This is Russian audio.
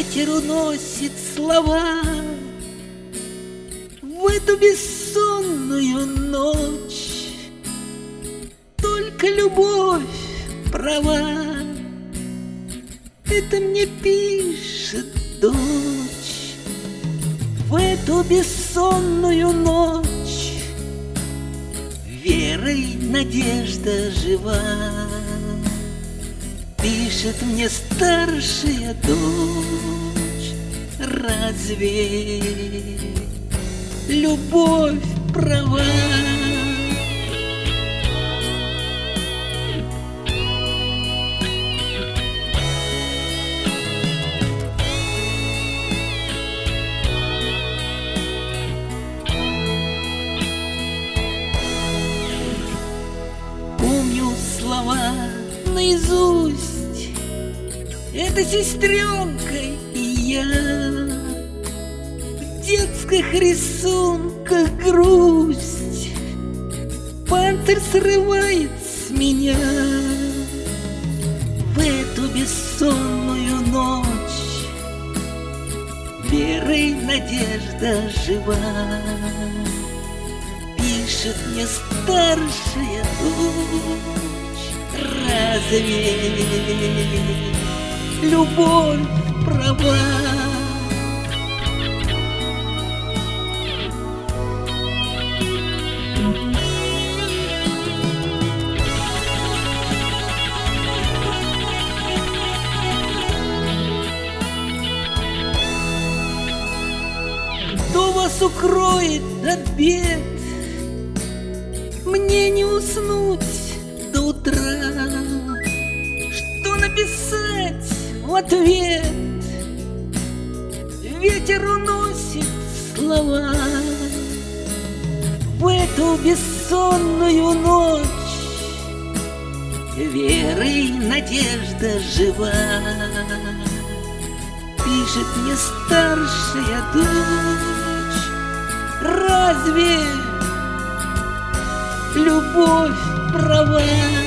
Ветер уносит слова в эту бессонную ночь. Только любовь права, это мне пишет дочь. В эту бессонную ночь верой надежда жива. Пишет мне старшая дочь: разве любовь права? Помню слова наизусть, это сестренка и я. В детских рисунках грусть, панцирь срывает с меня. В эту бессонную ночь верой надежда жива. Пишет мне старшая дочь: разве любовь права? Кто вас укроет от бед? Мне не уснуть до утра. Что написать в ответ? Ветер уносит слова. В эту бессонную ночь верой надежда жива. Пишет мне старшая дочь: разве любовь права?